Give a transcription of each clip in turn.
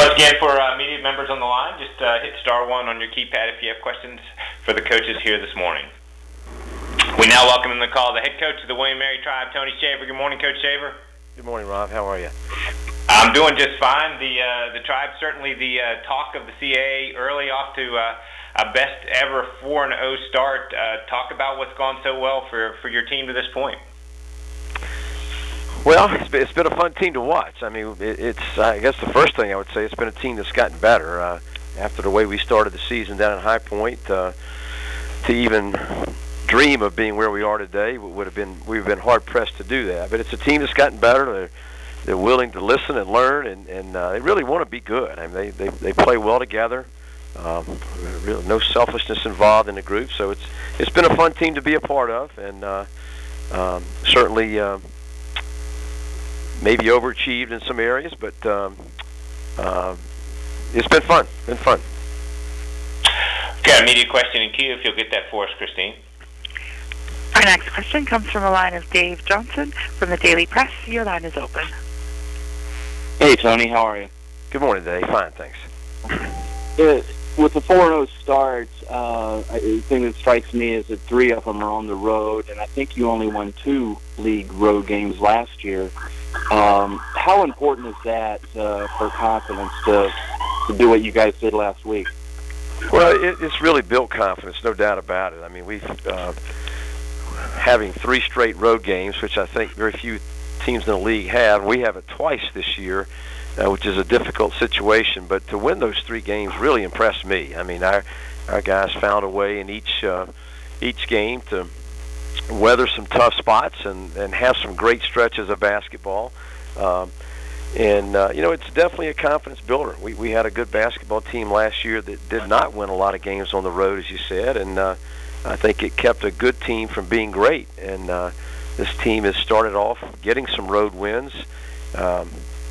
Once again, for media members on the line, just hit *1 on your keypad if you have questions for the coaches here this morning. We now welcome in the call the head coach of the William & Mary Tribe, Tony Shaver. Good morning, Coach Shaver. Good morning, Rob. How are you? I'm doing just fine. The Tribe, certainly the talk of the CAA, early off to a best ever 4-0 start. Talk about what's gone so well for your team to this point. Well, it's been a fun team to watch. I mean, I guess the first thing I would say, it's been a team that's gotten better after the way we started the season down at High Point. To even dream of being where we are today we've been hard pressed to do that. But it's a team that's gotten better. They're willing to listen and learn, and they really want to be good. I mean, they play well together. Really, no selfishness involved in the group. So it's been a fun team to be a part of, and certainly maybe overachieved in some areas, but it's been fun. Got a media question in queue. If you'll get that for us, Christine. Our next question comes from the line of Dave Johnson from the Daily Press. Your line is open. Hey, Tony. How are you? Good morning, Dave. Fine, thanks. With the 4-0 start, the thing that strikes me is that 3 of them are on the road, and I think you only won 2 league road games last year. How important is that for confidence to do what you guys did last week? Well, it's really built confidence, no doubt about it. I mean, we've having 3 straight road games, which I think very few teams in the league have. We have it twice this year, which is a difficult situation. But to win those 3 games really impressed me. I mean, our guys found a way in each game to weather some tough spots and have some great stretches of basketball. It's definitely a confidence builder. We had a good basketball team last year that did not win a lot of games on the road, as you said, and I think it kept a good team from being great. And this team has started off getting some road wins. So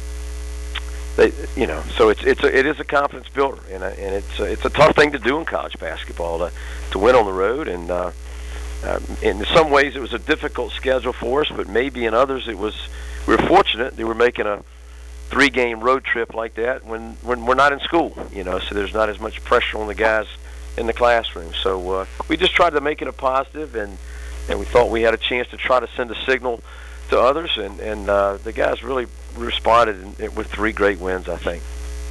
it is a confidence builder, and it's a tough thing to do in college basketball to win on the road. And in some ways, it was a difficult schedule for us, but maybe in others, we were fortunate. They were making a 3-game road trip like that when we're not in school, so there's not as much pressure on the guys in the classroom. So we just tried to make it a positive, and we thought we had a chance to try to send a signal to others, and the guys really responded with 3 great wins, I think.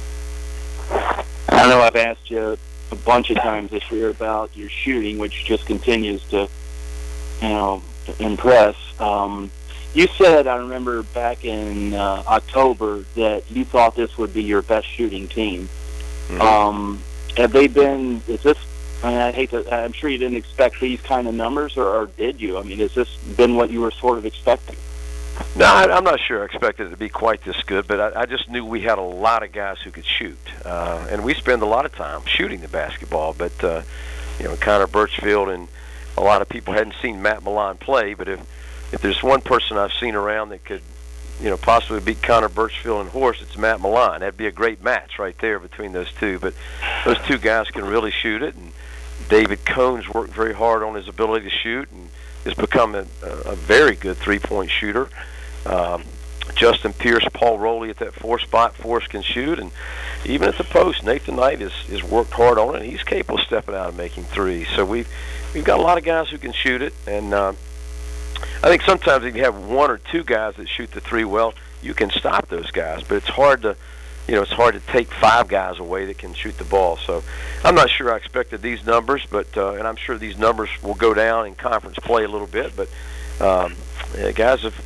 I know I've asked you a bunch of times this year about your shooting, which just continues to, impress. You said, I remember back in October, that you thought this would be your best shooting team. Mm-hmm. Have they been? Is this? I mean, I'm sure you didn't expect these kind of numbers, or did you? I mean, has this been what you were sort of expecting? No, I'm not sure I expected it to be quite this good, but I just knew we had a lot of guys who could shoot, and we spend a lot of time shooting the basketball. But Connor Birchfield, and a lot of people hadn't seen Matt Milan play, but if there's one person I've seen around that could, possibly beat Connor Birchfield and Horst, it's Matt Milan. That'd be a great match right there between those two. But those 2 guys can really shoot it, and David Cohn's worked very hard on his ability to shoot and has become a very good 3-point shooter. Justin Pierce, Paul Rowley at that 4 spot. Forrest can shoot, and even at the post, Nathan Knight has worked hard on it, and he's capable of stepping out and making 3s. So we've got a lot of guys who can shoot it, and I think sometimes if you have 1 or 2 guys that shoot the 3 well, you can stop those guys. But it's hard to take 5 guys away that can shoot the ball. So I'm not sure I expected these numbers, but and I'm sure these numbers will go down in conference play a little bit. But guys have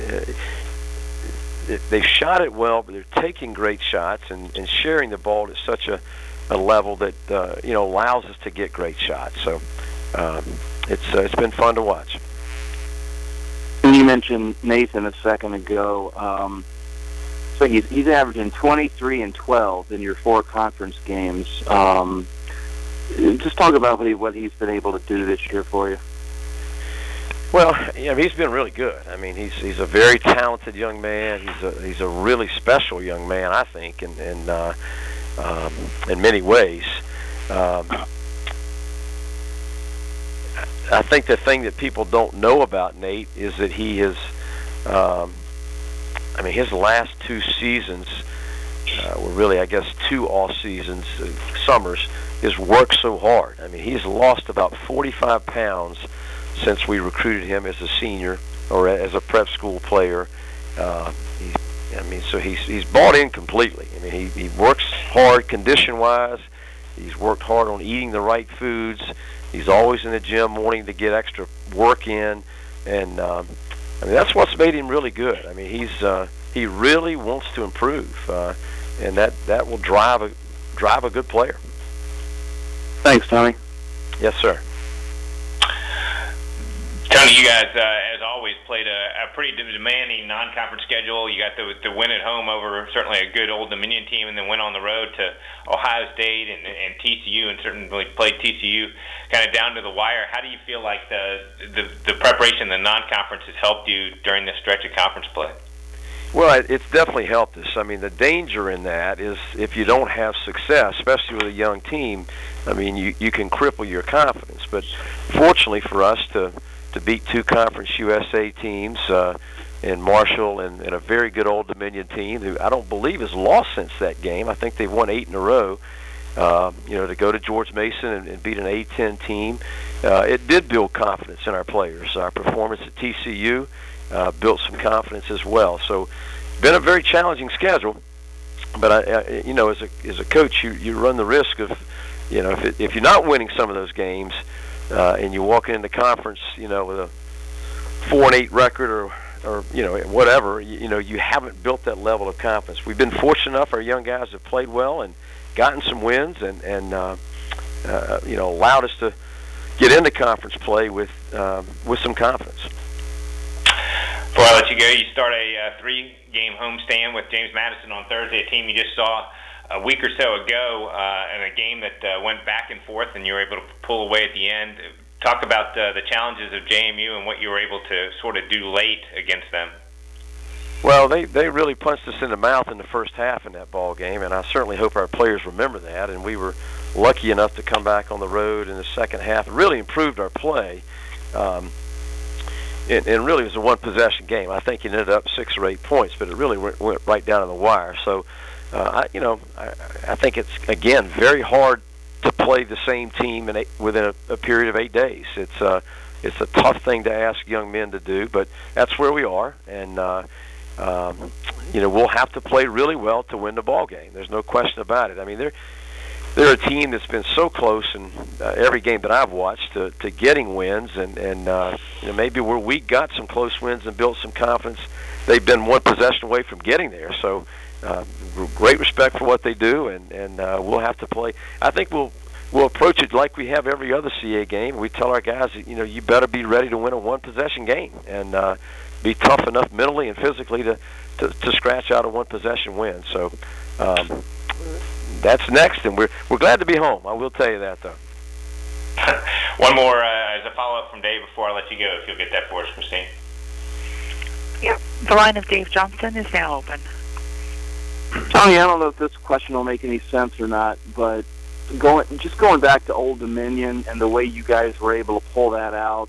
they've shot it well, but they're taking great shots and sharing the ball at such a level that allows us to get great shots. So it's been fun to watch. You mentioned Nathan a second ago. So he's averaging 23 and 12 in your 4 conference games. Just talk about what he's been able to do this year for you. Well, he's been really good. I mean, he's a very talented young man. He's a really special young man, I think, in many ways. I think the thing that people don't know about Nate is that he has, his last 2 seasons well, really, I guess 2 off seasons, summers, is worked so hard. I mean, he's lost about 45 pounds since we recruited him as a senior or as a prep school player. So he's bought in completely. I mean, he works hard condition-wise. He's worked hard on eating the right foods. He's always in the gym wanting to get extra work in, and that's what's made him really good. I mean, he really wants to improve, and that will drive a good player. Thanks, Tony. Yes, sir. Tony, you guys, as always, played a pretty demanding non-conference schedule. You got the win at home over certainly a good Old Dominion team, and then went on the road to Ohio State and TCU, and certainly played TCU kind of down to the wire. How do you feel like the preparation, the non-conference, has helped you during this stretch of conference play? Well, it's definitely helped us. I mean, the danger in that is if you don't have success, especially with a young team, I mean, you can cripple your confidence. But fortunately for us to beat 2 Conference USA teams in Marshall and a very good Old Dominion team who I don't believe has lost since that game. I think they've won 8 in a row. To go to George Mason and beat an A-10 team, it did build confidence in our players. Our performance at TCU built some confidence as well. So it's been a very challenging schedule. But, as a coach, you run the risk of, if you're not winning some of those games, and you walk into conference, with a 4-8 record or whatever, you haven't built that level of confidence. We've been fortunate enough; our young guys have played well and gotten some wins, and allowed us to get into conference play with some confidence. Before I let you go, you start a 3-game homestand with James Madison on Thursday, a team you just saw a week or so ago, in a game that went back and forth, and you were able to pull away at the end. Talk about the challenges of JMU and what you were able to sort of do late against them. Well, they really punched us in the mouth in the first half in that ball game, and I certainly hope our players remember that. And we were lucky enough to come back on the road in the second half. It really improved our play. And really it was a one-possession game. I think it ended up 6 or 8 points, but it really went right down to the wire. So, I think it's, again, very hard to play the same team within a period of 8 days. It's a tough thing to ask young men to do, but that's where we are. And, we'll have to play really well to win the ball game. There's no question about it. I mean, they're a team that's been so close in every game that I've watched to getting wins, and maybe where we got some close wins and built some confidence, they've been one possession away from getting there. So great respect for what they do, and we'll have to play. I think we'll approach it like we have every other CA game. We tell our guys, you better be ready to win a one-possession game and be tough enough mentally and physically to scratch out a one-possession win. So that's next, and we're glad to be home. I will tell you that, though. One more as a follow-up from Dave before I let you go, if you'll get that for us, Christine. Yep. The line of Dave Johnson is now open. Tony, I don't know if this question will make any sense or not, but going back to Old Dominion and the way you guys were able to pull that out,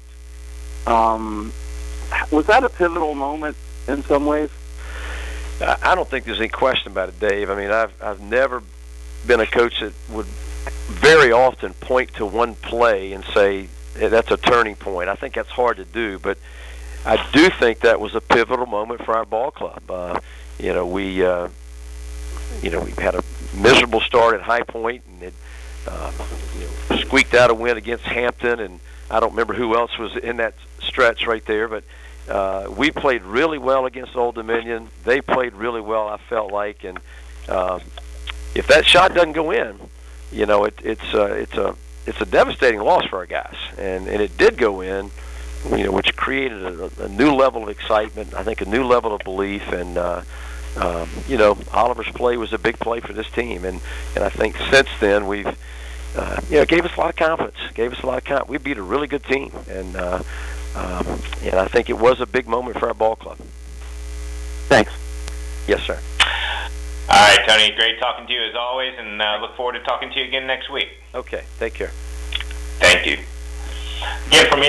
was that a pivotal moment in some ways? I don't think there's any question about it, Dave. I mean, I've never been a coach that would very often point to one play and say that's a turning point. I think that's hard to do, but I do think that was a pivotal moment for our ball club. We had a miserable start at High Point, and it squeaked out a win against Hampton, and I don't remember who else was in that stretch right there, but we played really well against Old Dominion. They played really well, I felt like, and if that shot doesn't go in, it's a devastating loss for our guys, and it did go in, which created a new level of excitement, I think a new level of belief, and Oliver's play was a big play for this team, and I think since then we've it gave us a lot of confidence. We beat a really good team, and I think it was a big moment for our ball club. Thanks. Yes, sir. All right, Tony, great talking to you as always, and look forward to talking to you again next week. Okay, take care. Thank you. Again, from me.